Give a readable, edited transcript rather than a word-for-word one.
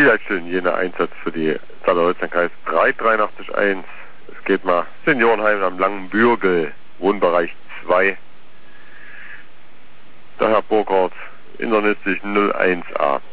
Zielleitstellen, jener Einsatz für die Saale-Holstein-Kreis 3881. Es geht mal Seniorenheim am Langenbürgel, Wohnbereich 2. Der Herr Burkhardt, Internet 01a.